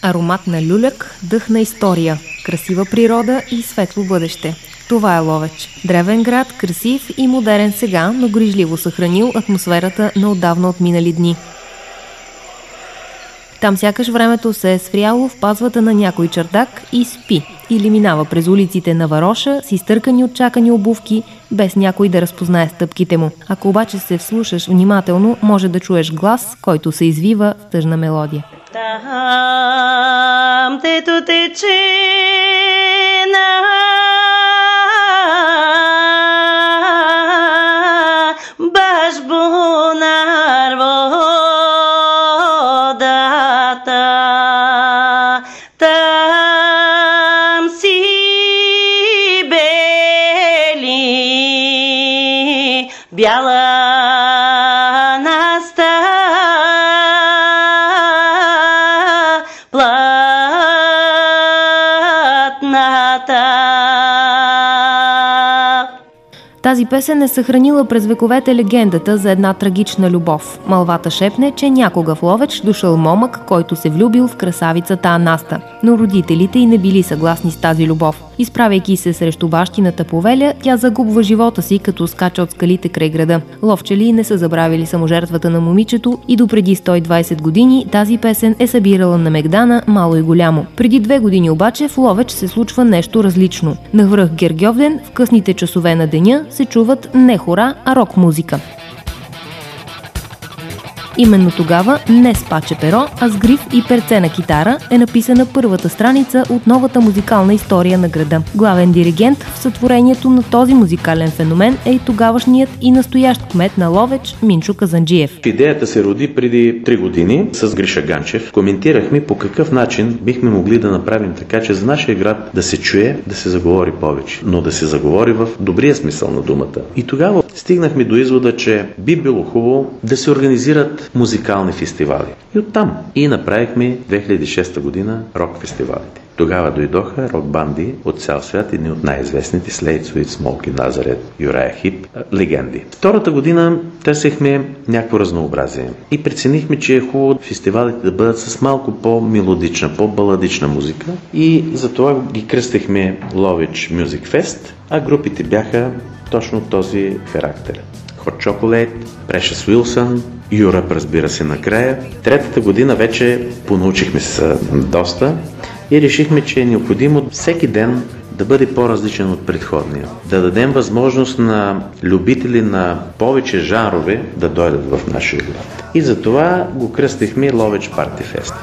Аромат на люляк, дъх на история, красива природа и светло бъдеще. Това е Ловеч. Древен град, красив и модерен сега, но грижливо съхранил атмосферата на отдавна отминали дни. Там сякаш времето се е свряло в пазвата на някой чардак и спи, или минава през улиците на Вароша с изтъркани от чакани обувки, без някой да разпознае стъпките му. Ако обаче се вслушаш внимателно, може да чуеш глас, който се извива в тъжна мелодия. Там, дето тече на башбунар водата, там си бели бяла Тази песен е съхранила през вековете легендата за една трагична любов. Мълвата шепне, че някога в Ловеч дошъл момък, който се влюбил в красавицата Анаста. Но родителите й не били съгласни с тази любов. Изправяйки се срещу бащината повеля, тя загубва живота си, като скача от скалите край града. Ловчели не са забравили саможертвата на момичето и допреди 120 години тази песен е събирала на мегдана мало и голямо. Преди 2 години обаче в Ловеч се случва нещо различно. Навръх Гергьовден, в късните часове на деня, се чуват не хора, а рок-музика. Именно тогава не с паче перо, а с гриф и перце на китара е написана първата страница от новата музикална история на града. Главен диригент в сътворението на този музикален феномен е и тогавашният и настоящ кмет на Ловеч Минчо Казанджиев. Идеята се роди преди 3 години с Гриша Ганчев. Коментирахме по какъв начин бихме могли да направим така, че за нашия град да се чуе, да се заговори повече, но да се заговори в добрия смисъл на думата. И тогава стигнахме до извода, че би било хубаво да се организират музикални фестивали. И оттам и направихме 2006 година рок-фестивалите. Тогава дойдоха рок-банди от цял свят, едни от най-известните Слейдсуит, Смолки, Назарет, Юрая Хип, легенди. Втората година търсихме някакво разнообразие и преценихме, че е хубаво фестивалите да бъдат с малко по-мелодична, по-баладична музика и затова ги кръстихме Ловеч Music Fest, а групите бяха точно този характер. Hot Chocolate, Precious Wilson, Юрап, разбира се, накрая. Третата година вече понаучихме се доста и решихме, че е необходимо всеки ден да бъде по-различен от предходния. Да дадем възможност на любители на повече жанрове да дойдат в нашия град. И затова го кръстихме Ловеч Party Fest.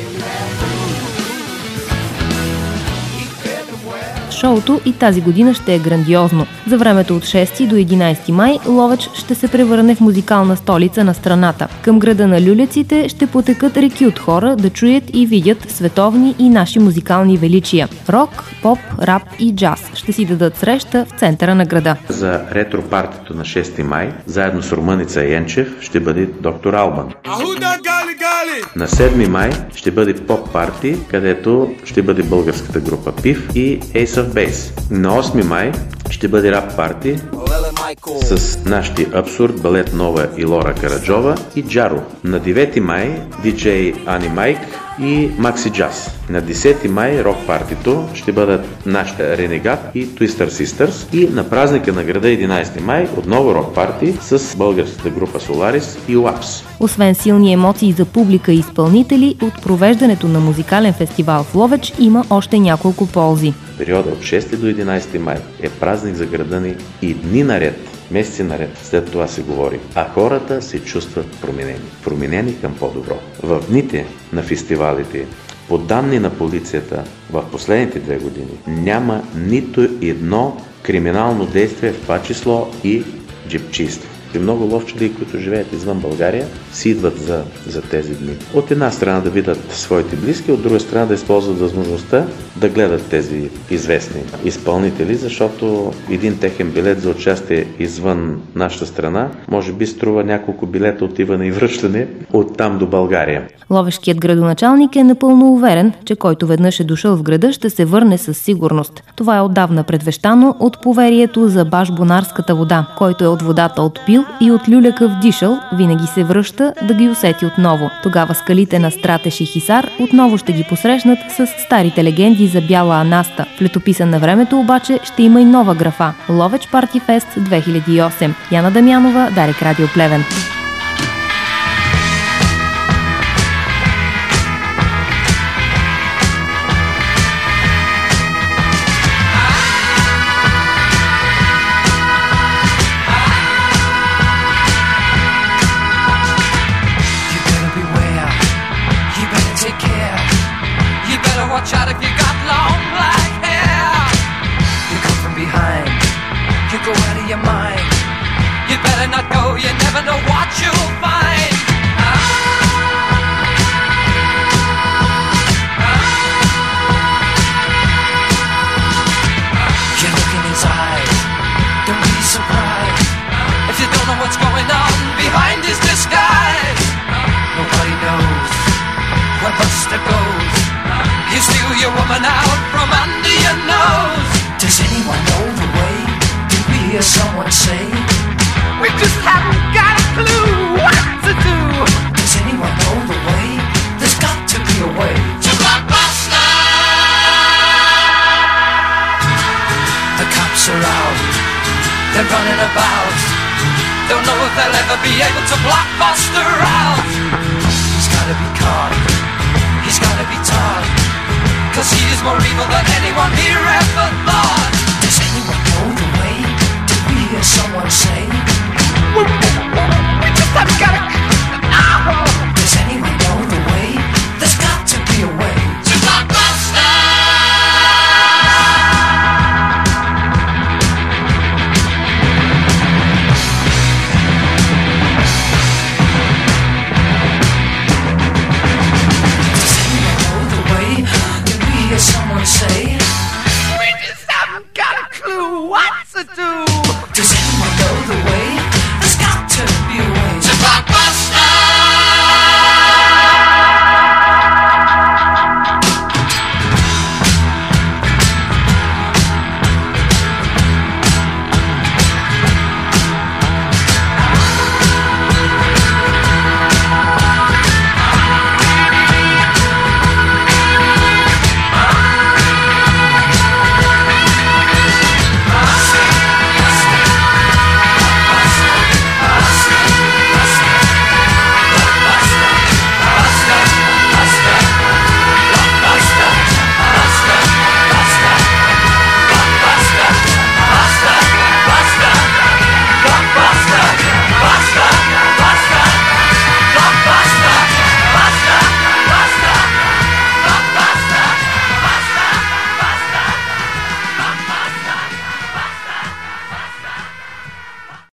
Шоуто и тази година ще е грандиозно. За времето от 6 до 11 май Ловеч ще се превърне в музикална столица на страната. Към града на люляците ще потекат реки от хора да чуят и видят световни и наши музикални величия. Рок, поп, рап и джаз ще си дадат среща в центъра на града. За ретро-партито на 6 май, заедно с румъница Енчев, ще бъде доктор Албан. На 7 май ще бъде поп-парти, където ще бъде българската група Пив и Ace of Base. На 8 май ще бъде рап парти с нашите Абсурд, Балет Нова и Лора Караджова и Джаро. На 9 май диджей Ани Майк и Макси Джаз. На 10 май рок партито ще бъдат нашите Ренегат и Twister Sisters и на празника на града 11 май отново рок парти с българската група Solaris и Уапс. Освен силни емоции за публика и изпълнители, от провеждането на музикален фестивал в Ловеч има още няколко ползи. Периода от 6 до 11 май е празник за града ни и дни наред, месеци наред след това се говори, а хората се чувстват променени. Променени към по-добро. В дните на фестивалите, по данни на полицията, в последните 2 години няма нито едно криминално действие, в това число и джипчийство. Много ловчели, които живеят извън България, си идват за тези дни. От една страна да видят своите близки, от друга страна да използват възможността да гледат тези известни изпълнители, защото един техен билет за участие извън нашата страна може би струва няколко билета отиване и връщане от там до България. Ловешкият градоначалник е напълно уверен, че който веднъж е дошъл в града, ще се върне със сигурност. Това е отдавна предвещано от поверието за башбунарската вода. Който е от водата отпил, и от люляка вдишал, винаги се връща да ги усети отново. Тогава скалите на Стратеш и Хисар отново ще ги посрещнат с старите легенди за Бяла Анаста. В летописа на времето обаче ще има и нова графа – Ловеч Парти Фест 2008. Яна Дамянова, Дарик Радио Плевен. Watch out if you got long black hair. You come from behind, you go out of your mind. You better not go, you never know what you'll find. You're looking in his eyes, don't be surprised if you don't know what's going on behind his disguise. Nobody knows where Buster goes. You steal your woman out from under your nose. Does anyone know the way? Did we hear someone say? We just haven't got a clue what to do. Does anyone know the way? There's got to be a way to Blockbuster. The cops are out, they're running about. Don't know if they'll ever be able to block Buster out. He's gotta be caught, he's gotta be taught, 'cause he is more evil than anyone here ever thought. Does anyone know the way? Did we hear someone say? We just haven't got a